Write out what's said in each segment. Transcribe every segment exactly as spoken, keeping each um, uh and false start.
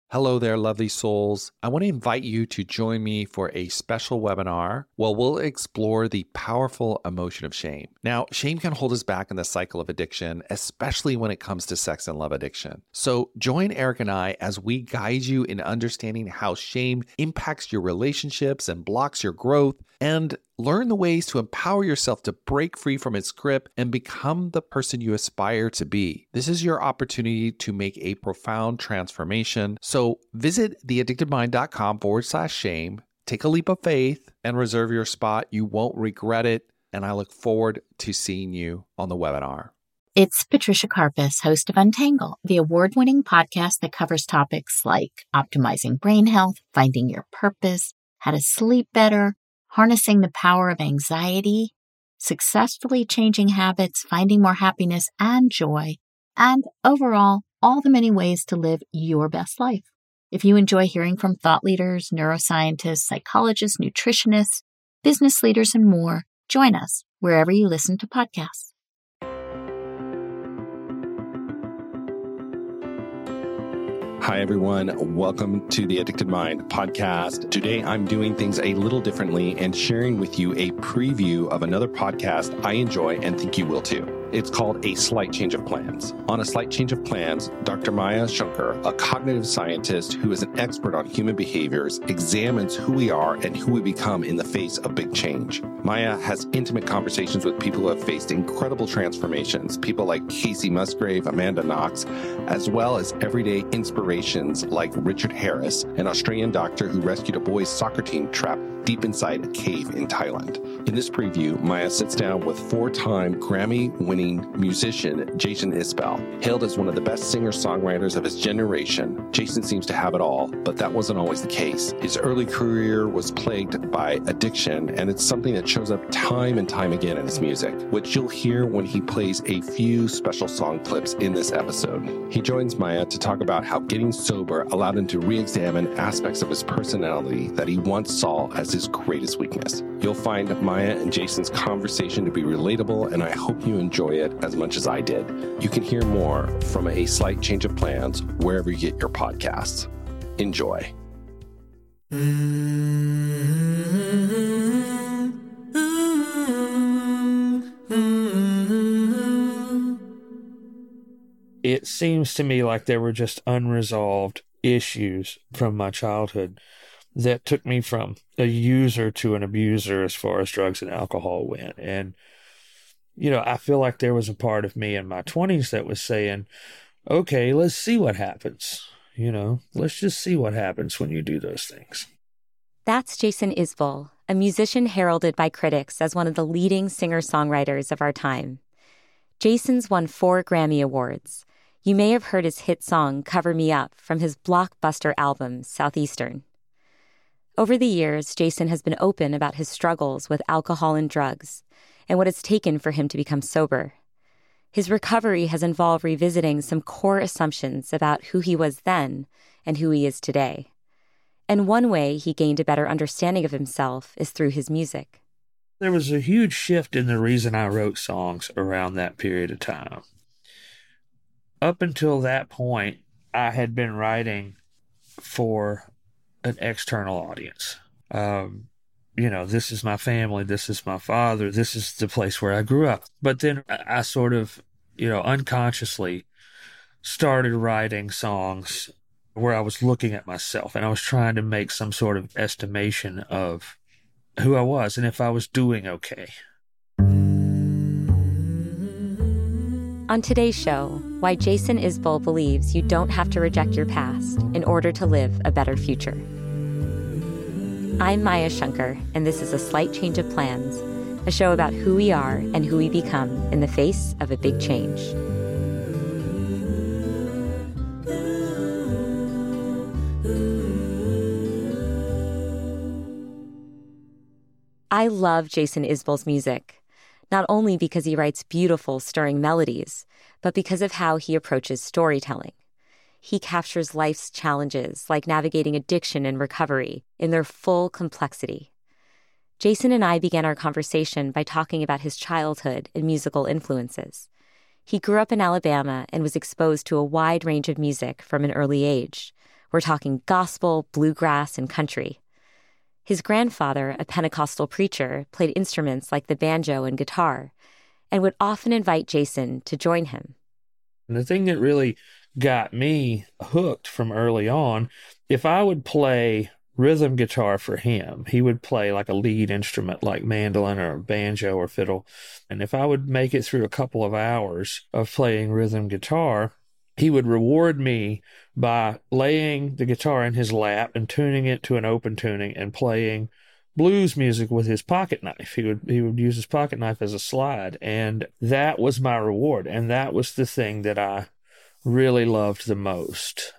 Hello there, lovely souls. I want to invite you to join me for a special webinar where we'll explore the powerful emotion of shame. Now, shame can hold us back in the cycle of addiction, especially when it comes to sex and love addiction. So join Eric and I as we guide you in understanding how shame impacts your relationships and blocks your growth, and learn the ways to empower yourself to break free from its grip and become the person you aspire to be. This is your opportunity to make a profound transformation. So visit theaddictedmind.com forward slash shame, take a leap of faith, and reserve your spot. You won't regret it. And I look forward to seeing you on the webinar. It's Patricia Karpus, host of Untangle, the award-winning podcast that covers topics like optimizing brain health, finding your purpose, how to sleep better, harnessing the power of anxiety, successfully changing habits, finding more happiness and joy, and overall, all the many ways to live your best life. If you enjoy hearing from thought leaders, neuroscientists, psychologists, nutritionists, business leaders, and more, join us wherever you listen to podcasts. Hi, everyone. Welcome to the Addicted Mind podcast. Today, I'm doing things a little differently and sharing with you a preview of another podcast I enjoy and think you will too. It's called A Slight Change of Plans. On A Slight Change of Plans, Doctor Maya Shankar, a cognitive scientist who is an expert on human behaviors, examines who we are and who we become in the face of big change. Maya has intimate conversations with people who have faced incredible transformations, people like Casey Musgrave, Amanda Knox, as well as everyday inspirations like Richard Harris, an Australian doctor who rescued a boys' soccer team trapped deep inside a cave in Thailand. In this preview, Maya sits down with four-time Grammy-winning musician Jason Isbell. Hailed as one of the best singer-songwriters of his generation, Jason seems to have it all, but that wasn't always the case. His early career was plagued by addiction, and it's something that shows up time and time again in his music, which you'll hear when he plays a few special song clips in this episode. He joins Maya to talk about how getting sober allowed him to re-examine aspects of his personality that he once saw as his greatest weakness. You'll find Maya and Jason's conversation to be relatable, and I hope you enjoy it as much as I did. You can hear more from A Slight Change of Plans wherever you get your podcasts. Enjoy. It seems to me like there were just unresolved issues from my childhood that took me from a user to an abuser as far as drugs and alcohol went. And, you know, I feel like there was a part of me in my twenties that was saying, okay, let's see what happens. You know, let's just see what happens when you do those things. That's Jason Isbell, a musician heralded by critics as one of the leading singer-songwriters of our time. Jason's won four Grammy Awards. You may have heard his hit song, Cover Me Up, from his blockbuster album, Southeastern. Over the years, Jason has been open about his struggles with alcohol and drugs and what it's taken for him to become sober. His recovery has involved revisiting some core assumptions about who he was then and who he is today. And one way he gained a better understanding of himself is through his music. There was a huge shift in the reason I wrote songs around that period of time. Up until that point, I had been writing for an external audience. Um, you know, this is my family, this is my father, this is the place where I grew up. But then I sort of, you know, unconsciously started writing songs where I was looking at myself and I was trying to make some sort of estimation of who I was and if I was doing okay. On today's show, why Jason Isbell believes you don't have to reject your past in order to live a better future. I'm Maya Shankar, and this is A Slight Change of Plans, a show about who we are and who we become in the face of a big change. I love Jason Isbell's music. Not only because he writes beautiful, stirring melodies, but because of how he approaches storytelling. He captures life's challenges, like navigating addiction and recovery, in their full complexity. Jason and I began our conversation by talking about his childhood and musical influences. He grew up in Alabama and was exposed to a wide range of music from an early age, We're talking gospel, bluegrass, and country. His grandfather, a Pentecostal preacher, played instruments like the banjo and guitar and would often invite Jason to join him. And the thing that really got me hooked from early on, if I would play rhythm guitar for him, he would play like a lead instrument like mandolin or banjo or fiddle. And if I would make it through a couple of hours of playing rhythm guitar, he would reward me by laying the guitar in his lap and tuning it to an open tuning and playing blues music with his pocket knife. He would he would use his pocket knife as a slide, and that was my reward. And that was the thing that I really loved the most.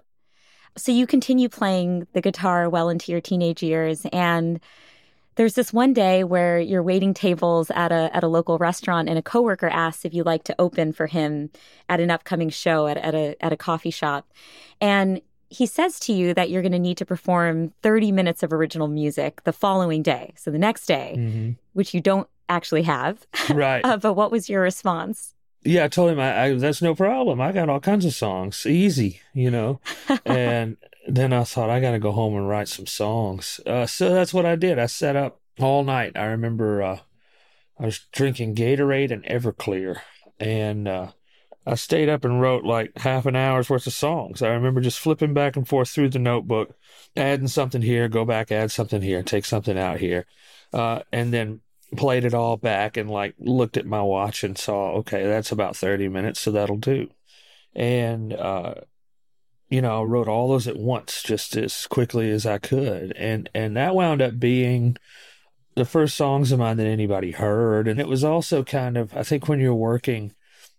So you continue playing the guitar well into your teenage years, and there's this one day where you're waiting tables at a at a local restaurant, and a coworker asks if you'd like to open for him at an upcoming show at, at a at a coffee shop. And he says to you that you're going to need to perform thirty minutes of original music the following day, so the next day, mm-hmm. which you don't actually have. Right. uh, but what was your response? Yeah, I told him, I, I, that's no problem. I got all kinds of songs. Easy, you know. And then I thought, I got to go home and write some songs. Uh, so that's what I did. I sat up all night. I remember uh, I was drinking Gatorade and Everclear. And uh, I stayed up and wrote like half an hour's worth of songs. I remember just flipping back and forth through the notebook, adding something here, go back, add something here, take something out here. Uh, and then played it all back and like looked at my watch and saw, okay, that's about thirty minutes, so that'll do. And, uh, you know, I wrote all those at once just as quickly as I could. And, and that wound up being the first songs of mine that anybody heard. And it was also kind of, I think when you're working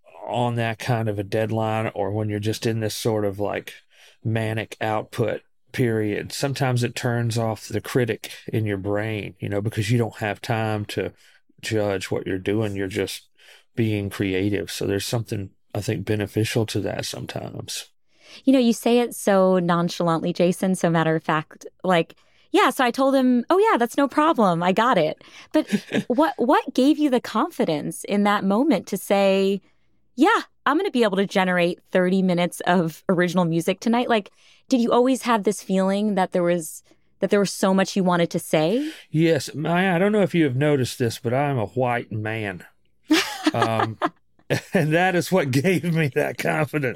on that kind of a deadline, or when you're just in this sort of like manic output period, sometimes it turns off the critic in your brain, you know, because you don't have time to judge what you're doing. You're just being creative. So there's something, I think, beneficial to that sometimes. You know, you say it so nonchalantly, Jason. So matter of fact, like, yeah, so I told him, oh, yeah, that's no problem. I got it. But what what gave you the confidence in that moment to say, yeah, I'm going to be able to generate thirty minutes of original music tonight? Like, did you always have this feeling that there was that there was so much you wanted to say? Yes. Maya, I don't know if you have noticed this, but I'm a white man. Um, and that is what gave me that confidence.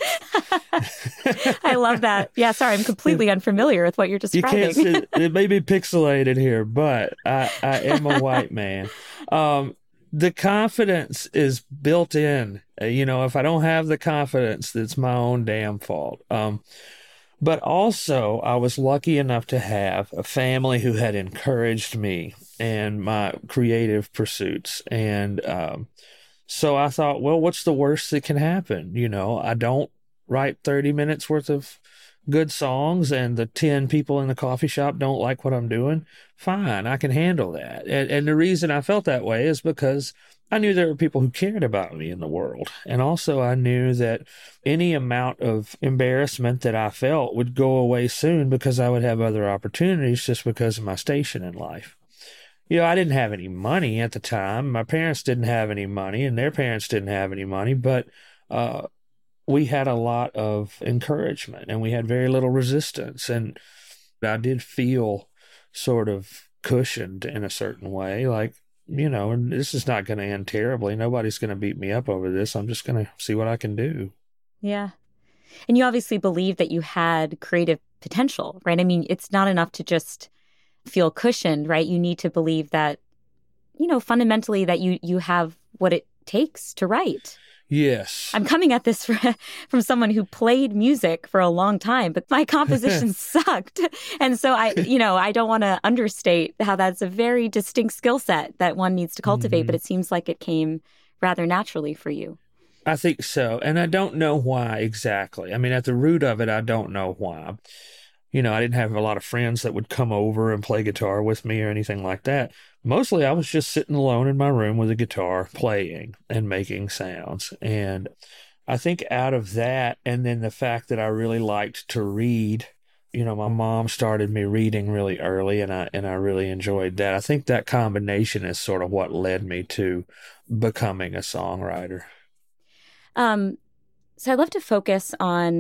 I love that. Yeah, sorry, I'm completely unfamiliar with what you're describing. You can't see, it may be pixelated here, but I, I am a white man. Um, the confidence is built in. You know, if I don't have the confidence, it's my own damn fault. Um, but also, I was lucky enough to have a family who had encouraged me and my creative pursuits. And um, so I thought, well, what's the worst that can happen? You know, I don't write thirty minutes worth of good songs and the ten people in the coffee shop don't like what I'm doing. Fine, I can handle that. And, and the reason I felt that way is because I knew there were people who cared about me in the world. And also I knew that any amount of embarrassment that I felt would go away soon because I would have other opportunities just because of my station in life. You know, I didn't have any money at the time. My parents didn't have any money and their parents didn't have any money, but uh, we had a lot of encouragement and we had very little resistance. And I did feel sort of cushioned in a certain way, like, you know, and this is not going to end terribly. Nobody's going to beat me up over this. I'm just going to see what I can do. Yeah. And you obviously believe that you had creative potential, right? I mean, it's not enough to just feel cushioned, right? You need to believe that, you know, fundamentally that you, you have what it takes to write. Yes. I'm coming at this from someone who played music for a long time, but my composition sucked. And so I, you know, I don't want to understate how that's a very distinct skill set that one needs to cultivate, mm-hmm. but it seems like it came rather naturally for you. I think so. And I don't know why exactly. I mean, at the root of it, I don't know why. You know, I didn't have a lot of friends that would come over and play guitar with me or anything like that. Mostly I was just sitting alone in my room with a guitar playing and making sounds. And I think out of that, and then the fact that I really liked to read, you know, my mom started me reading really early and I, and I really enjoyed that. I think that combination is sort of what led me to becoming a songwriter. Um, so I'd love to focus on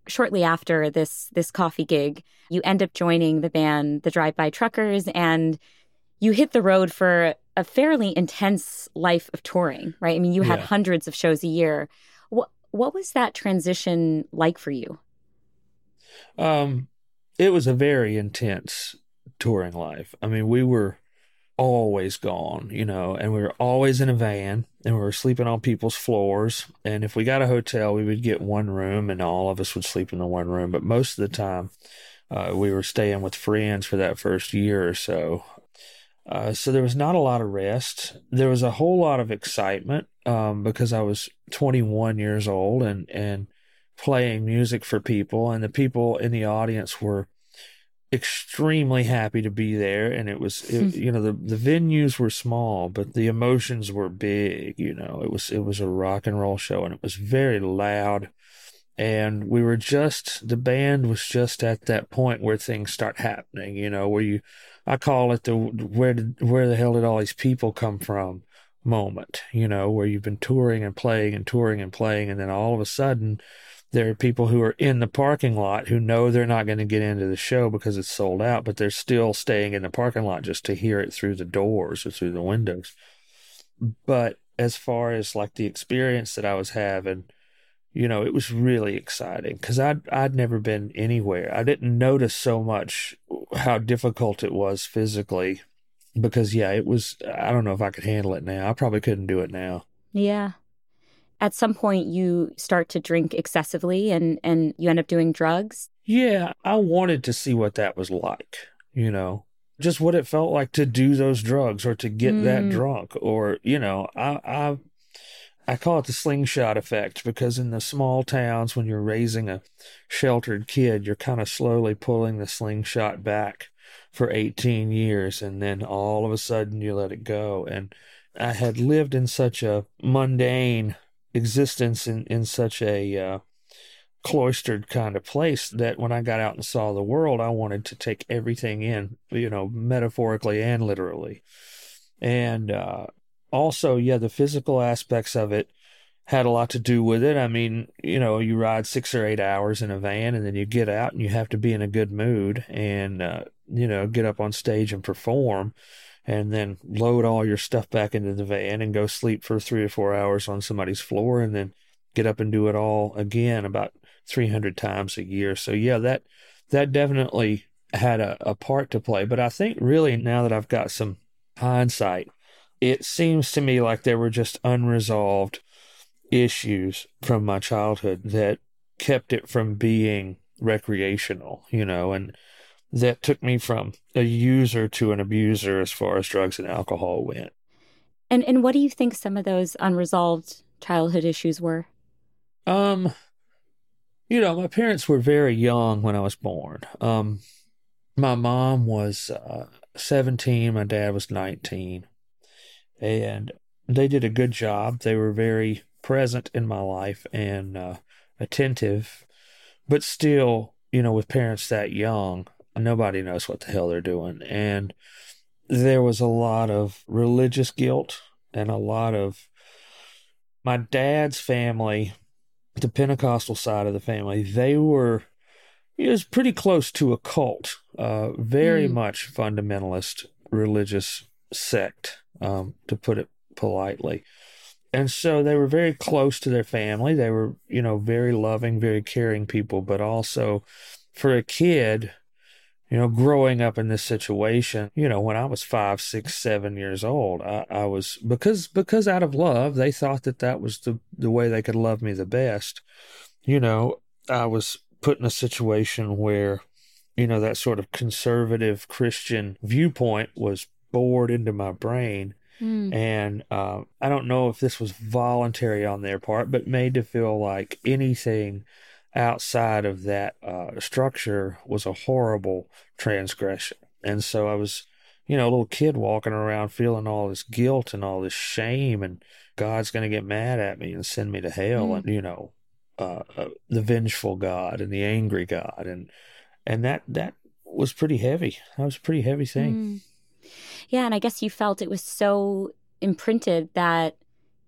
shortly after this this coffee gig, you end up joining the band, the Drive-By Truckers, and you hit the road for a fairly intense life of touring, right? I mean, you had Yeah. hundreds of shows a year. What what was that transition like for you? Um, it was a very intense touring life. I mean, we were always gone, you know, and we were always in a van, and we were sleeping on people's floors. And if we got a hotel, we would get one room and all of us would sleep in the one room. But most of the time, uh, we were staying with friends for that first year or so. Uh, so there was not a lot of rest. There was a whole lot of excitement um, because I was twenty-one years old and, and playing music for people, and the people in the audience were extremely happy to be there. And it was, it, you know, the, the venues were small, but the emotions were big. You know, it was, it was a rock and roll show, and it was very loud. And we were just, the band was just at that point where things start happening, you know, where you, I call it the, where did, where the hell did all these people come from moment, you know, where you've been touring and playing and touring and playing. And then all of a sudden there are people who are in the parking lot who know they're not going to get into the show because it's sold out, but they're still staying in the parking lot just to hear it through the doors or through the windows. But as far as like the experience that I was having, you know, it was really exciting because I'd, I'd never been anywhere. I didn't notice so much how difficult it was physically because, yeah, it was, I don't know if I could handle it now. I probably couldn't do it now. Yeah. At some point, you start to drink excessively and, and you end up doing drugs. Yeah, I wanted to see what that was like, you know, just what it felt like to do those drugs or to get Mm. that drunk or, you know, I, I, I call it the slingshot effect because in the small towns, when you're raising a sheltered kid, you're kind of slowly pulling the slingshot back for eighteen years. And then all of a sudden you let it go. And I had lived in such a mundane existence in, in such a uh, cloistered kind of place that when I got out and saw the world, I wanted to take everything in, you know, metaphorically and literally. And, uh, also, yeah, the physical aspects of it had a lot to do with it. I mean, you know, you ride six or eight hours in a van and then you get out and you have to be in a good mood and, uh, you know, get up on stage and perform and then load all your stuff back into the van and go sleep for three or four hours on somebody's floor and then get up and do it all again about three hundred times a year. So, yeah, that that definitely had a, a part to play. But I think really now that I've got some hindsight, it seems to me like there were just unresolved issues from my childhood that kept it from being recreational, you know, and that took me from a user to an abuser as far as drugs and alcohol went. And and what do you think some of those unresolved childhood issues were? Um, you know, my parents were very young when I was born. Um, my mom was uh, seventeen, my dad was nineteen. And they did a good job. They were very present in my life and uh, attentive. But still, you know, with parents that young, nobody knows what the hell they're doing. And there was a lot of religious guilt and a lot of my dad's family, the Pentecostal side of the family, they were, it was pretty close to a cult, uh, very Mm. much fundamentalist religious sect. Um, to put it politely. And so they were very close to their family. They were, you know, very loving, very caring people, but also for a kid, you know, growing up in this situation, you know, when I was five, six, seven years old, I, I was, because, because out of love, they thought that that was the, the way they could love me the best. You know, I was put in a situation where, you know, that sort of conservative Christian viewpoint was bored into my brain. Mm. And uh, I don't know if this was voluntary on their part, but made to feel like anything outside of that uh, structure was a horrible transgression. And so I was, you know, a little kid walking around feeling all this guilt and all this shame, and God's going to get mad at me and send me to hell, Mm. and, you know, uh, uh, the vengeful God and the angry God. And, and that, that was pretty heavy. That was a pretty heavy thing. Mm. Yeah, and I guess you felt it was so imprinted that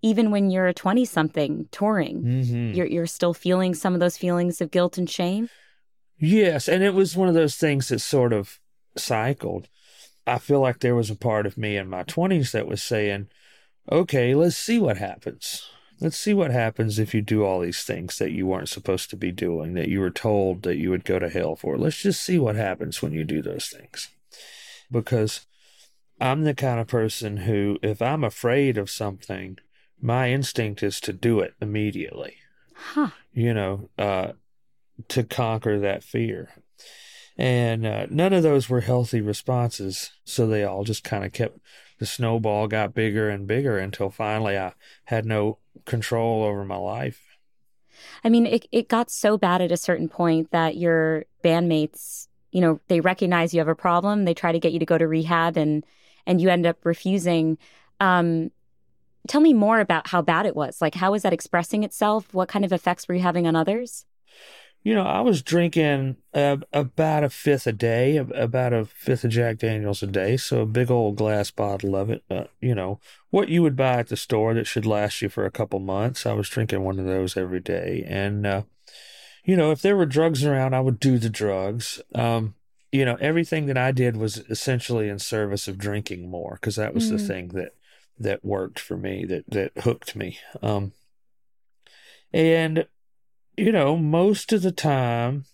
even when you're a twenty-something touring, Mm-hmm. you're you're still feeling some of those feelings of guilt and shame? Yes, and it was one of those things that sort of cycled. I feel like there was a part of me in my twenties that was saying, okay, let's see what happens. Let's see what happens if you do all these things that you weren't supposed to be doing, that you were told that you would go to hell for. Let's just see what happens when you do those things. Because I'm the kind of person who, if I'm afraid of something, my instinct is to do it immediately. Huh. You know, uh, to conquer that fear. And uh, none of those were healthy responses. So they all just kind of kept, the snowball got bigger and bigger until finally I had no control over my life. I mean, it, it got so bad at a certain point that your bandmates, you know, they recognize you have a problem. They try to get you to go to rehab and, and you end up refusing. Um, tell me more about how bad it was. Like, how was that expressing itself? What kind of effects were you having on others? You know, I was drinking uh, about a fifth a day, about a fifth of Jack Daniels a day, so a big old glass bottle of it. Uh, you know, what you would buy at the store that should last you for a couple months. I was drinking one of those every day. And, uh, you know, if there were drugs around, I would do the drugs. Um, you know, everything that I did was essentially in service of drinking more, because that was mm. the thing that that worked for me, that, that hooked me. Um, and... You know, most of the time,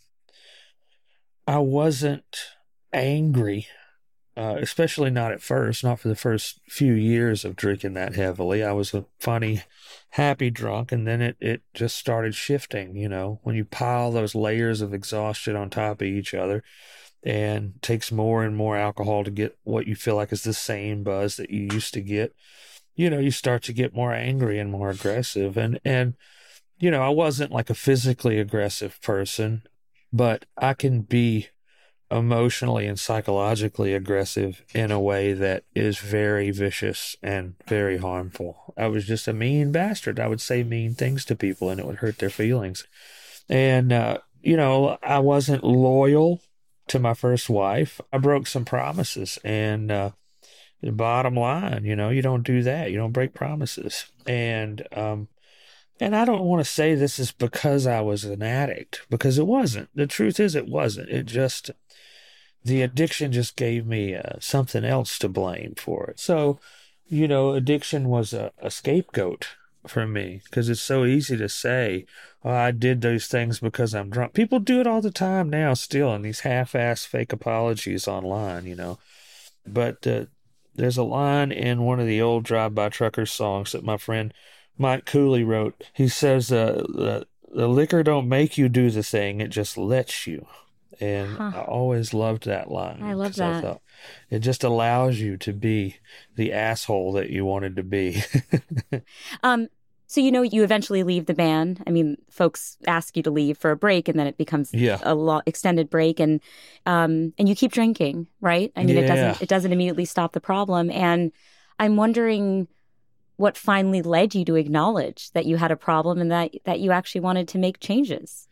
I wasn't angry, uh, especially not at first, not for the first few years of drinking that heavily. I was a funny, happy drunk, and then it, it just started shifting, you know, when you pile those layers of exhaustion on top of each other, and it takes more and more alcohol to get what you feel like is the same buzz that you used to get. You know, you start to get more angry and more aggressive, and, and, you know, I wasn't like a physically aggressive person, but I can be emotionally and psychologically aggressive in a way that is very vicious and very harmful. I was just a mean bastard. I would say mean things to people and it would hurt their feelings. And, uh, you know, I wasn't loyal to my first wife. I broke some promises, and uh, the bottom line, you know, you don't do that. You don't break promises. And, um, And I don't want to say this is because I was an addict, because it wasn't. The truth is it wasn't. It just, the addiction just gave me uh, something else to blame for it. So, you know, addiction was a, a scapegoat for me, because it's so easy to say, oh, I did those things because I'm drunk. People do it all the time now still in these half-assed fake apologies online, you know. But uh, there's a line in one of the old Drive-By Truckers songs that my friend Mike Cooley wrote. He says, uh, the, the liquor don't make you do the thing, it just lets you. And huh. I always loved that line. I love that. I thought it just allows you to be the asshole that you wanted to be. um, so, you know, you eventually leave the band. I mean, folks ask you to leave for a break, and then it becomes yeah. a long, extended break. And um, and you keep drinking, right? I mean, yeah. it doesn't it doesn't immediately stop the problem. And I'm wondering what finally led you to acknowledge that you had a problem and that, that you actually wanted to make changes?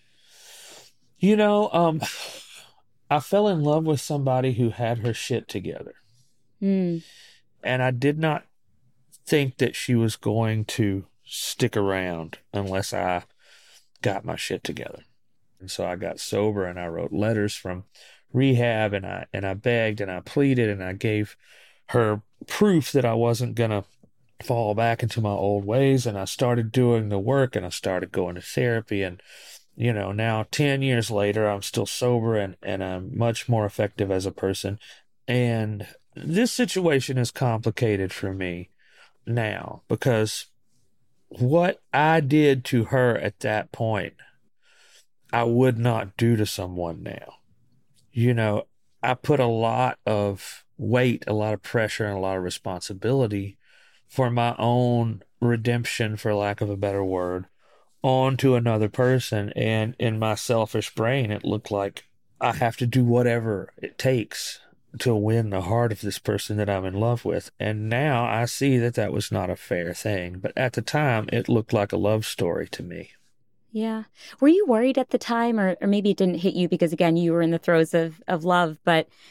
You know, um, I fell in love with somebody who had her shit together. Mm. And I did not think that she was going to stick around unless I got my shit together. And so I got sober and I wrote letters from rehab, and I, and I begged and I pleaded and I gave her proof that I wasn't going to fall back into my old ways, and I started doing the work, and I started going to therapy, and you know, now ten years later I'm still sober, and and I'm much more effective as a person. And this situation is complicated for me now, because what I did to her at that point I would not do to someone now. You know, I put a lot of weight, a lot of pressure, and a lot of responsibility for my own redemption, for lack of a better word, onto another person. And in my selfish brain, it looked like I have to do whatever it takes to win the heart of this person that I'm in love with. And now I see that that was not a fair thing. But at the time, it looked like a love story to me. Yeah. Were you worried at the time, or, or maybe it didn't hit you because, again, you were in the throes of, of love, but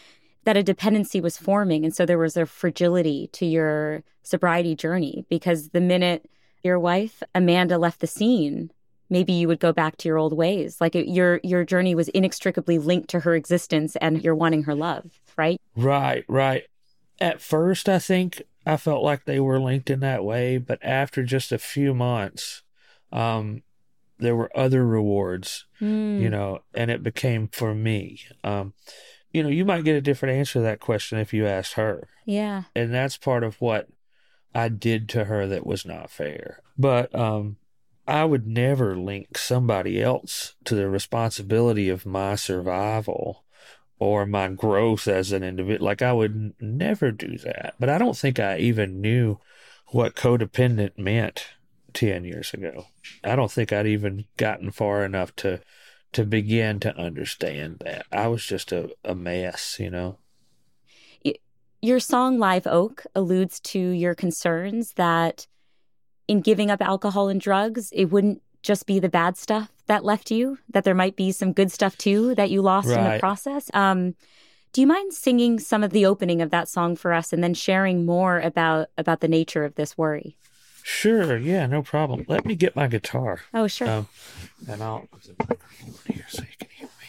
that a dependency was forming. And so there was a fragility to your sobriety journey, because the minute your wife, Amanda, left the scene, maybe you would go back to your old ways. Like it, your your journey was inextricably linked to her existence and you're wanting her love, right? Right, right. At first, I think I felt like they were linked in that way, but after just a few months, um, there were other rewards, Mm. you know, and it became for me. Um, you know, you might get a different answer to that question if you asked her. Yeah. And that's part of what I did to her that was not fair. But um, I would never link somebody else to the responsibility of my survival or my growth as an individual. Like, I would n- never do that. But I don't think I even knew what codependent meant ten years ago. I don't think I'd even gotten far enough to to begin to understand that. I was just a, a mess, you know? Your song Live Oak alludes to your concerns that in giving up alcohol and drugs, it wouldn't just be the bad stuff that left you, that there might be some good stuff too that you lost in the Right. process. Um, do you mind singing some of the opening of that song for us and then sharing more about, about the nature of this worry? Sure, yeah, no problem. Let me get my guitar. Oh, sure. Um, and I'll put the microphone here so you can hear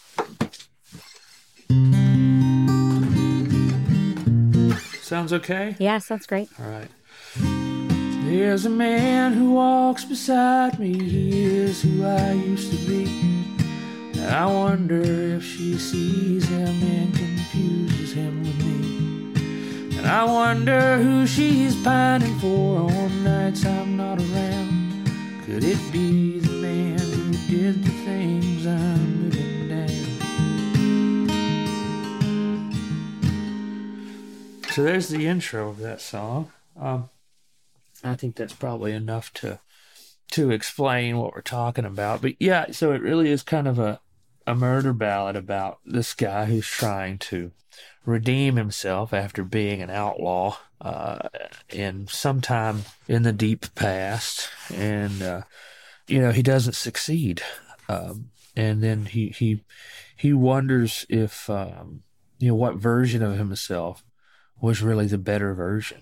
me. Sounds okay? Yeah, sounds great. All right. There's a man who walks beside me. He is who I used to be. And I wonder if she sees him and confuses him with me. And I wonder who she's pining for on nights I'm not around. Could it be the man who did the things I'm living down? So there's the intro of that song. Um, I think that's probably enough to to explain what we're talking about. But yeah, so it really is kind of a, a murder ballad about this guy who's trying to redeem himself after being an outlaw uh, in sometime in the deep past. And, uh, you know, he doesn't succeed. Um, and then he, he, he wonders if, um, you know, what version of himself was really the better version.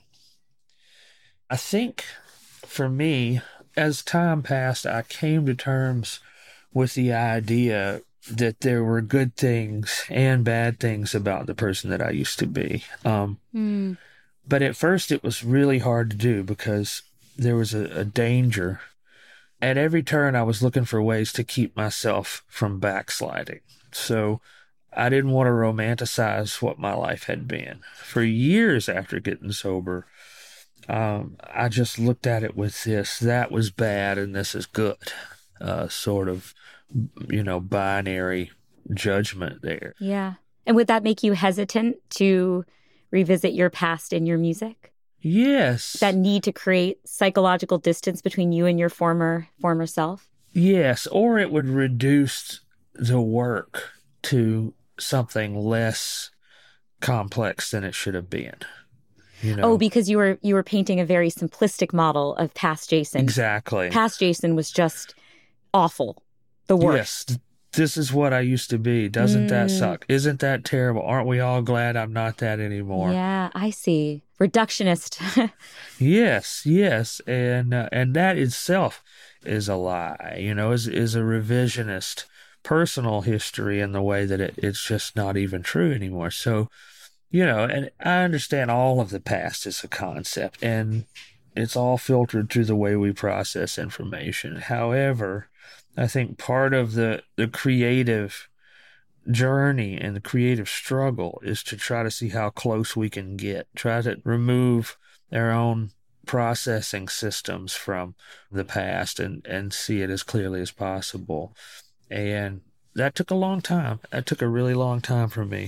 I think for me, as time passed, I came to terms with the idea that there were good things and bad things about the person that I used to be. Um, Mm. But at first it was really hard to do because there was a, a danger. At every turn, I was looking for ways to keep myself from backsliding. So I didn't want to romanticize what my life had been. For years after getting sober, um, I just looked at it with this, that was bad and this is good, uh, sort of, you know, binary judgment there. Yeah. And would that make you hesitant to revisit your past in your music? Yes. That need to create psychological distance between you and your former former self? Yes, or it would reduce the work to something less complex than it should have been. You know? Oh, because you were you were painting a very simplistic model of past Jason. Exactly. Past Jason was just awful. The worst. Yes, this is what I used to be. Doesn't Mm. that suck? Isn't that terrible? Aren't we all glad I'm not that anymore? Yeah, I see. Reductionist. Yes, yes, and uh, and that itself is a lie. You know, is is a revisionist personal history in the way that it, it's just not even true anymore. So, you know, and I understand all of the past is a concept, and it's all filtered through the way we process information. However, I think part of the, the creative journey and the creative struggle is to try to see how close we can get, try to remove our own processing systems from the past and, and see it as clearly as possible. And that took a long time. That took a really long time for me.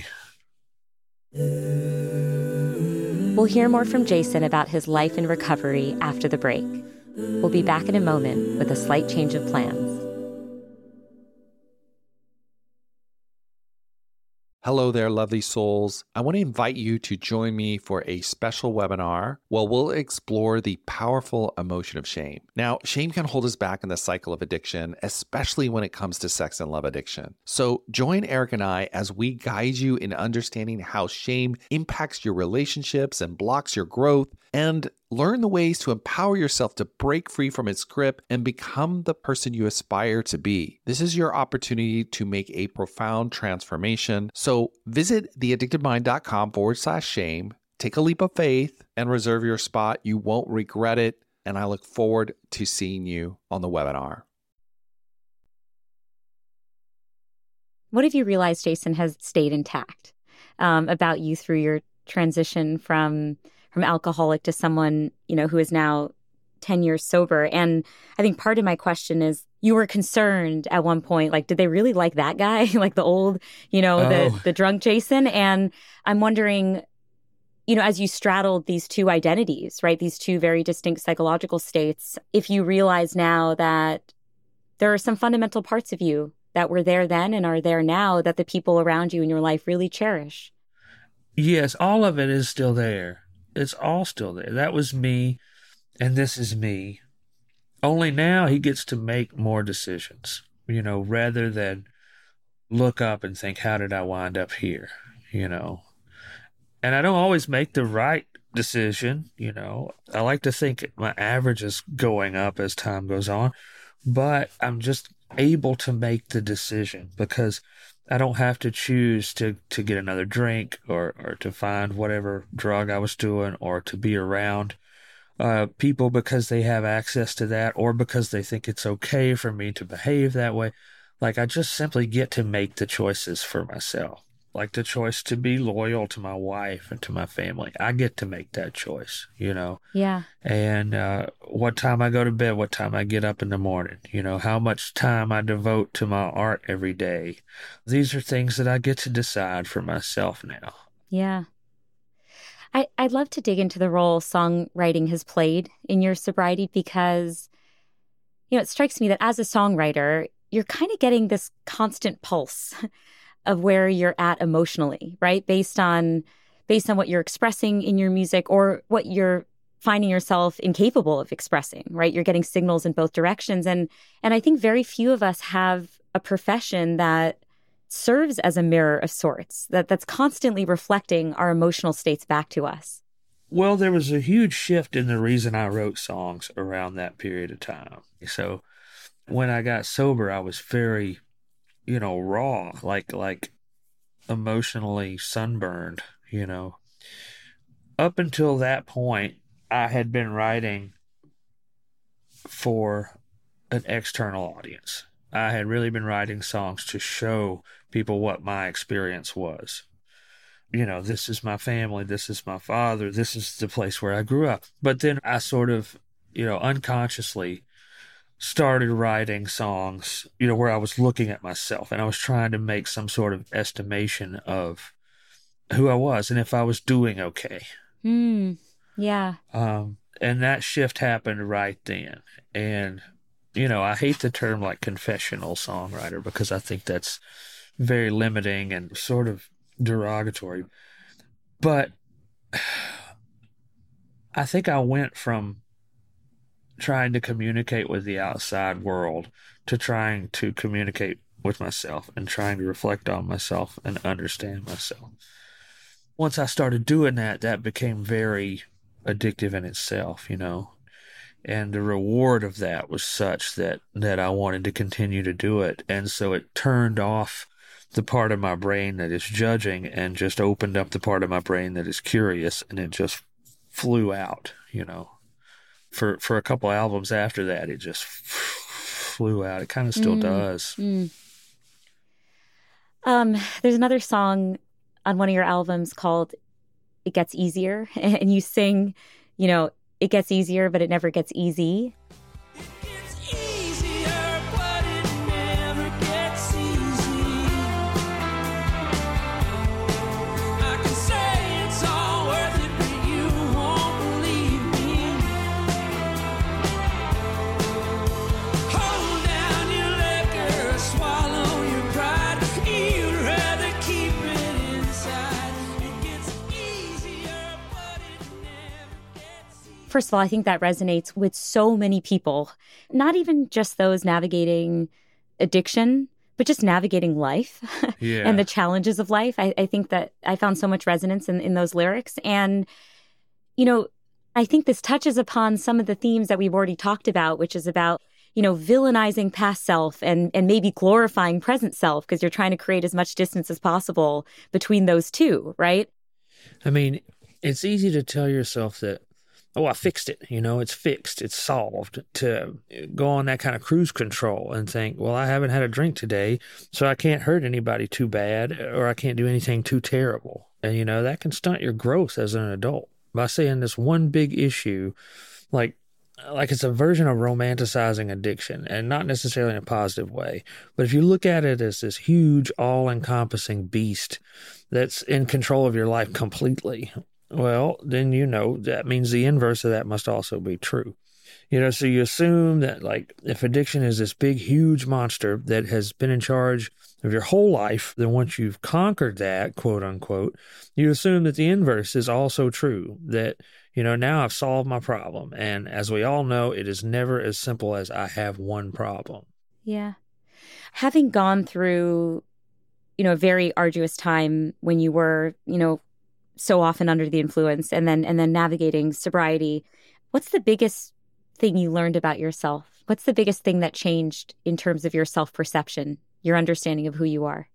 We'll hear more from Jason about his life in recovery after the break. We'll be back in a moment with a slight change of plans. Hello there, lovely souls. I want to invite you to join me for a special webinar where we'll explore the powerful emotion of shame. Now, shame can hold us back in the cycle of addiction, especially when it comes to sex and love addiction. So join Eric and I as we guide you in understanding how shame impacts your relationships and blocks your growth, and learn the ways to empower yourself to break free from its grip and become the person you aspire to be. This is your opportunity to make a profound transformation. So visit theaddictedmind.com forward slash shame, take a leap of faith, and reserve your spot. You won't regret it. And I look forward to seeing you on the webinar. What have you realized, Jason, has stayed intact um, about you through your transition from from alcoholic to someone, you know, who is now ten years sober? And I think part of my question is, you were concerned at one point, like, did they really like that guy? Like the old, you know, oh. the, the drunk Jason? And I'm wondering, you know, as you straddled these two identities, right, these two very distinct psychological states, if you realize now that there are some fundamental parts of you that were there then and are there now that the people around you in your life really cherish. Yes, all of it is still there. It's all still there. That was me, and this is me. Only now he gets to make more decisions, you know, rather than look up and think, how did I wind up here, you know? And I don't always make the right decision, you know. I like to think my average is going up as time goes on, but I'm just able to make the decision because I don't have to choose to, to get another drink or, or to find whatever drug I was doing or to be around uh, people because they have access to that or because they think it's okay for me to behave that way. Like, I just simply get to make the choices for myself. Like the choice to be loyal to my wife and to my family. I get to make that choice, you know? Yeah. And uh, what time I go to bed, what time I get up in the morning, you know, how much time I devote to my art every day. These are things that I get to decide for myself now. Yeah. I, I'd love to dig into the role songwriting has played in your sobriety because, you know, it strikes me that as a songwriter, you're kind of getting this constant pulse of where you're at emotionally, right? Based on based on what you're expressing in your music or what you're finding yourself incapable of expressing, right? You're getting signals in both directions. And and I think very few of us have a profession that serves as a mirror of sorts, that that's constantly reflecting our emotional states back to us. Well, there was a huge shift in the reason I wrote songs around that period of time. So when I got sober, I was very, you know, raw, like, like emotionally sunburned, you know. Up until that point, I had been writing for an external audience. I had really been writing songs to show people what my experience was. You know, this is my family, this is my father, this is the place where I grew up. But then I sort of, you know, unconsciously started writing songs, you know, where I was looking at myself and I was trying to make some sort of estimation of who I was and if I was doing okay. Mm, yeah. Um, and that shift happened right then. And, you know, I hate the term like confessional songwriter because I think that's very limiting and sort of derogatory. But I think I went from trying to communicate with the outside world to trying to communicate with myself and trying to reflect on myself and understand myself. Once I started doing that, that became very addictive in itself, you know, and the reward of that was such that, that I wanted to continue to do it. And so it turned off the part of my brain that is judging and just opened up the part of my brain that is curious, and it just flew out, you know. For for a couple albums after that, it just flew out. It kind of still mm, does. Mm. Um, there's another song on one of your albums called It Gets Easier. And you sing, you know, it gets easier, but it never gets easy. First of all, I think that resonates with so many people, not even just those navigating addiction, but just navigating life Yeah. and the challenges of life. I, I think that I found so much resonance in, in those lyrics. And, you know, I think this touches upon some of the themes that we've already talked about, which is about, you know, villainizing past self and, and maybe glorifying present self, because you're trying to create as much distance as possible between those two, right? I mean, it's easy to tell yourself that, oh, I fixed it. You know, it's fixed. It's solved. To go on that kind of cruise control and think, well, I haven't had a drink today, so I can't hurt anybody too bad, or I can't do anything too terrible. And, you know, that can stunt your growth as an adult by saying this one big issue, like, like it's a version of romanticizing addiction, and not necessarily in a positive way. But if you look at it as this huge, all-encompassing beast that's in control of your life completely, well, then, you know, that means the inverse of that must also be true. You know, so you assume that, like, if addiction is this big, huge monster that has been in charge of your whole life, then once you've conquered that, quote unquote, you assume that the inverse is also true, that, you know, now I've solved my problem. And as we all know, it is never as simple as I have one problem. Yeah. Having gone through, you know, a very arduous time when you were, you know, so often under the influence, and then and then navigating sobriety, what's the biggest thing you learned about yourself? What's the biggest thing that changed in terms of your self-perception, your understanding of who you are?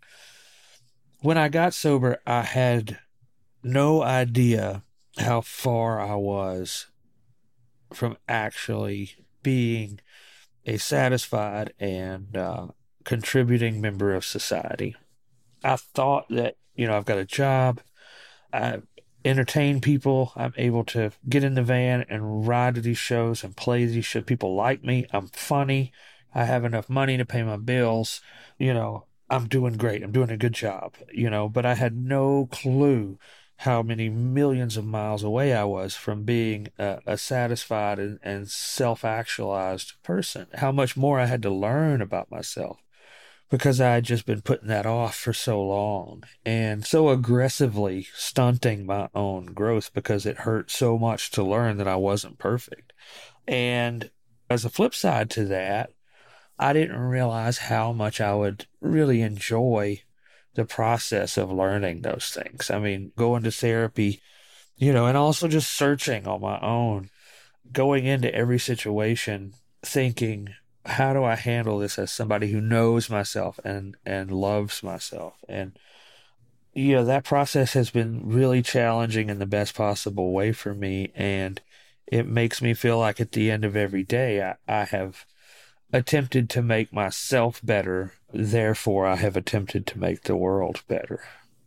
When I got sober, I had no idea how far I was from actually being a satisfied and uh, contributing member of society. I thought that, you know, I've got a job, I entertain people, I'm able to get in the van and ride to these shows and play these shows. People like me, I'm funny, I have enough money to pay my bills, you know, I'm doing great, I'm doing a good job, you know, but I had no clue how many millions of miles away I was from being a, a satisfied and, and self-actualized person, how much more I had to learn about myself, because I had just been putting that off for so long and so aggressively stunting my own growth because it hurt so much to learn that I wasn't perfect. And as a flip side to that, I didn't realize how much I would really enjoy the process of learning those things. I mean, going to therapy, you know, and also just searching on my own, going into every situation thinking, how do I handle this as somebody who knows myself and, and loves myself? And, you know, that process has been really challenging in the best possible way for me. And it makes me feel like at the end of every day, I, I have attempted to make myself better. Therefore, I have attempted to make the world better.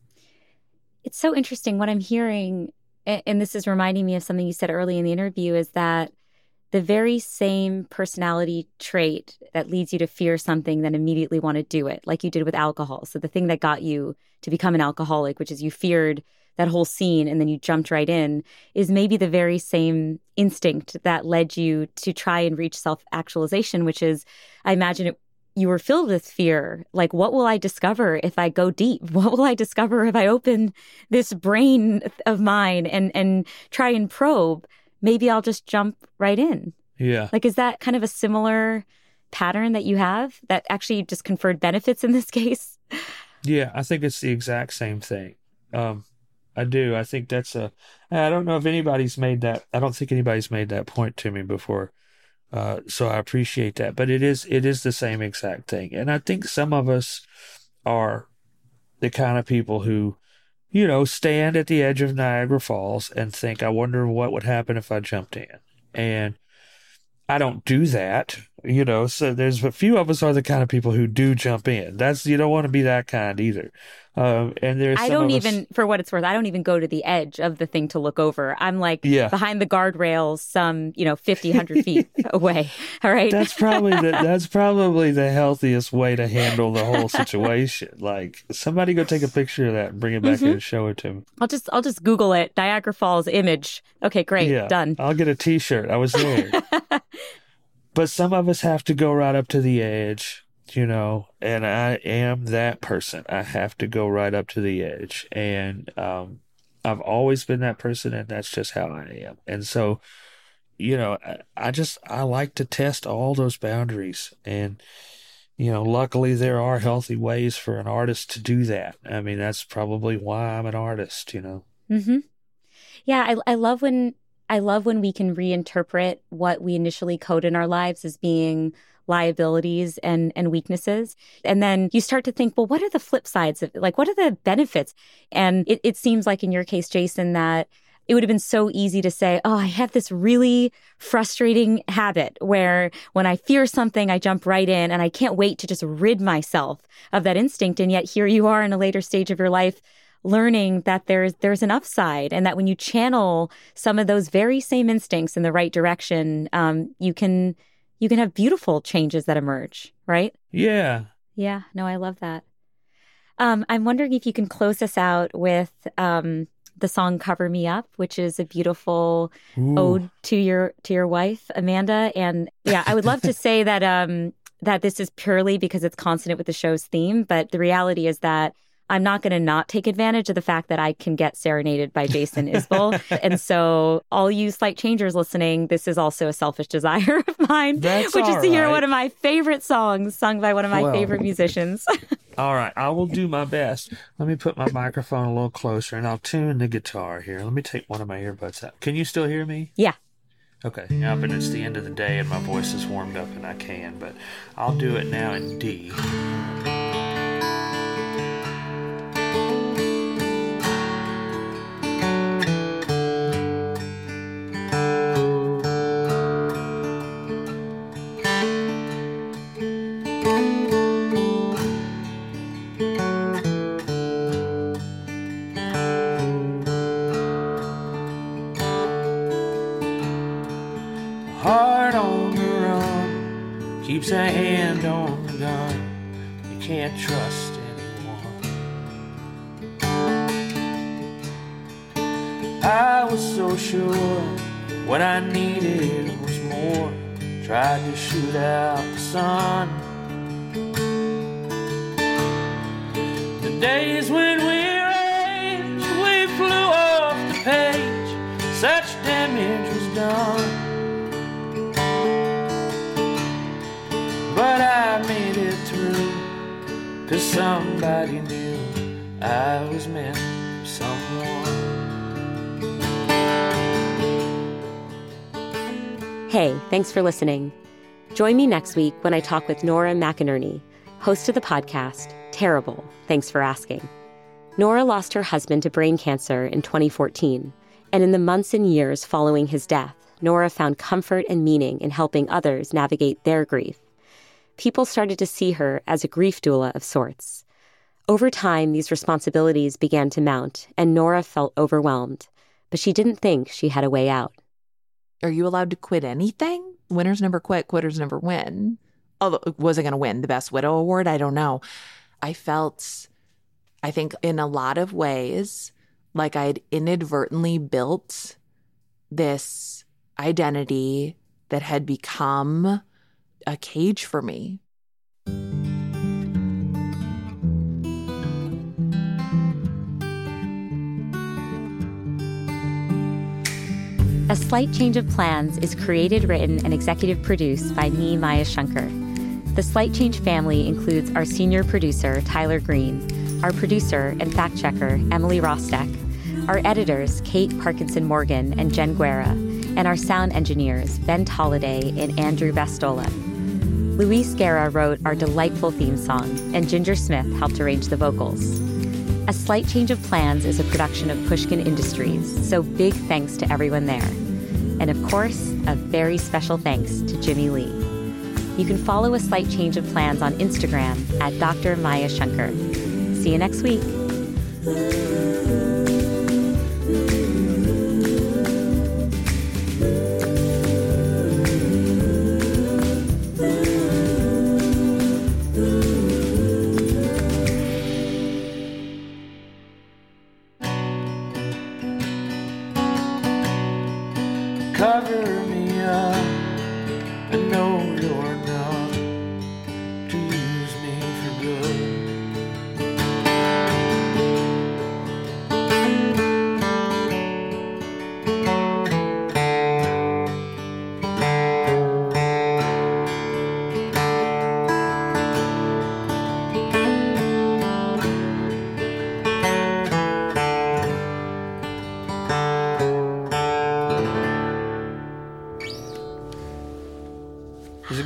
It's so interesting. What I'm hearing, and this is reminding me of something you said early in the interview, is that the very same personality trait that leads you to fear something, then immediately want to do it, like you did with alcohol. So the thing that got you to become an alcoholic, which is you feared that whole scene and then you jumped right in, is maybe the very same instinct that led you to try and reach self-actualization, which is, I imagine it, you were filled with fear. Like, what will I discover if I go deep? What will I discover if I open this brain of mine and, and try and probe? Maybe I'll just jump right in. Yeah. Like, is that kind of a similar pattern that you have that actually just conferred benefits in this case? Yeah, I think it's the exact same thing. Um, I do. I think that's a, I don't know if anybody's made that, I don't think anybody's made that point to me before. Uh, so I appreciate that, but it is, it is the same exact thing. And I think some of us are the kind of people who, you know, stand at the edge of Niagara Falls and think, I wonder what would happen if I jumped in. And I don't do that, you know, so there's a few of us are the kind of people who do jump in. That's, you don't want to be that kind either. Um, and there's I some don't of us, even, for what it's worth, I don't even go to the edge of the thing to look over. I'm like Yeah. behind the guardrails, some, you know, fifty, one hundred feet away. All right. That's probably the, that's probably the healthiest way to handle the whole situation. Like, somebody go take a picture of that and bring it back Mm-hmm. in and show it to me. I'll just, I'll just Google it. Niagara Falls image. Okay, great. Yeah, Done. I'll get a t-shirt. I was there. But some of us have to go right up to the edge, you know, and I am that person. I have to go right up to the edge. And um, I've always been that person, and that's just how I am. And so, you know, I, I just, I like to test all those boundaries. And, you know, luckily there are healthy ways for an artist to do that. I mean, that's probably why I'm an artist, you know. Mm-hmm. Yeah, I, I love when I love when we can reinterpret what we initially code in our lives as being liabilities and, and weaknesses. And then you start to think, well, what are the flip sides of, like, what are the benefits? And it, it seems like in your case, Jason, that it would have been so easy to say, oh, I have this really frustrating habit where when I fear something, I jump right in and I can't wait to just rid myself of that instinct. And yet here you are in a later stage of your life learning that there's there's an upside, and that when you channel some of those very same instincts in the right direction, um, you can you can have beautiful changes that emerge, right? Yeah. Yeah. No, I love that. Um, I'm wondering if you can close us out with um, the song "Cover Me Up," which is a beautiful Ooh. ode to your to your wife, Amanda. And yeah, I would love to say that um, that this is purely because it's consonant with the show's theme, but the reality is that I'm not going to not take advantage of the fact that I can get serenaded by Jason Isbell. And so all you slight changers listening, this is also a selfish desire of mine, That's which is to hear right. one of my favorite songs sung by one of my well, favorite musicians. All right, I will do my best. Let me put my microphone a little closer, and I'll tune the guitar here. Let me take one of my earbuds out. Can you still hear me? Yeah. Okay, now, but it's the end of the day, and my voice is warmed up, and I can, but I'll do it now in D. Heart on the run keeps a hand on the gun. You can't trust anyone. I was so sure what I needed was more. Tried to shoot out the sun. The days when we raged, we flew off the page. Such damage was done. But I made it through, 'cause somebody knew I was meant for someone. Hey, thanks for listening. Join me next week when I talk with Nora McInerney, host of the podcast, Terrible, Thanks for Asking. Nora lost her husband to brain cancer in twenty fourteen, and in the months and years following his death, Nora found comfort and meaning in helping others navigate their grief. People started to see her as a grief doula of sorts. Over time, these responsibilities began to mount, and Nora felt overwhelmed, but she didn't think she had a way out. Are you allowed to quit anything? Winners never quit, quitters never win. Although, was I going to win the Best Widow Award? I don't know. I felt, I think in a lot of ways, like I'd inadvertently built this identity that had become a cage for me. A Slight Change of Plans is created, written, and executive produced by me, Maya Shankar. The Slight Change family includes our senior producer, Tyler Green, our producer and fact-checker, Emily Rostek, our editors, Kate Parkinson Morgan and Jen Guerra, and our sound engineers, Ben Tolliday and Andrew Bastola. Luis Guerra wrote our delightful theme song, and Ginger Smith helped arrange the vocals. A Slight Change of Plans is a production of Pushkin Industries, so big thanks to everyone there. And of course, a very special thanks to Jimmy Lee. You can follow A Slight Change of Plans on Instagram at Doctor Maya Shankar. See you next week. Cover me up, I know you're not to use me for good.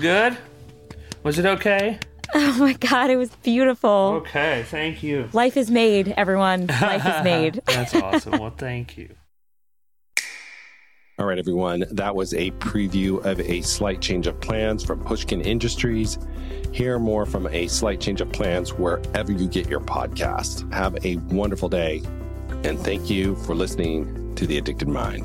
good? Was it okay? Oh my God, it was beautiful. Okay, thank you. Life is made, everyone. Life is made. That's awesome. Well, thank you. All right, everyone. That was a preview of A Slight Change of Plans from Pushkin Industries. Hear more from A Slight Change of Plans wherever you get your podcasts. Have a wonderful day, and thank you for listening to The Addicted Mind.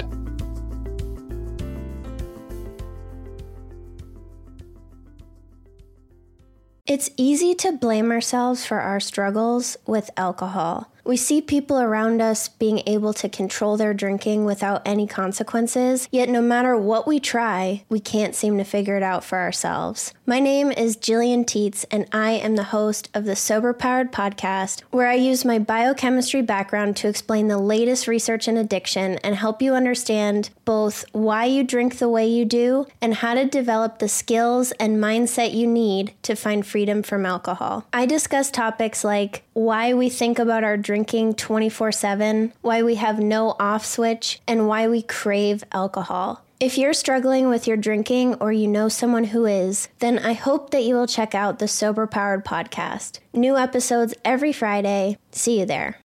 It's easy to blame ourselves for our struggles with alcohol. We see people around us being able to control their drinking without any consequences, yet no matter what we try, we can't seem to figure it out for ourselves. My name is Jillian Teets, and I am the host of the Sober Powered podcast, where I use my biochemistry background to explain the latest research in addiction and help you understand both why you drink the way you do and how to develop the skills and mindset you need to find freedom from alcohol. I discuss topics like why we think about our drinking twenty-four seven, why we have no off switch, and why we crave alcohol. If you're struggling with your drinking or you know someone who is, then I hope that you will check out the Sober Powered podcast. New episodes every Friday. See you there.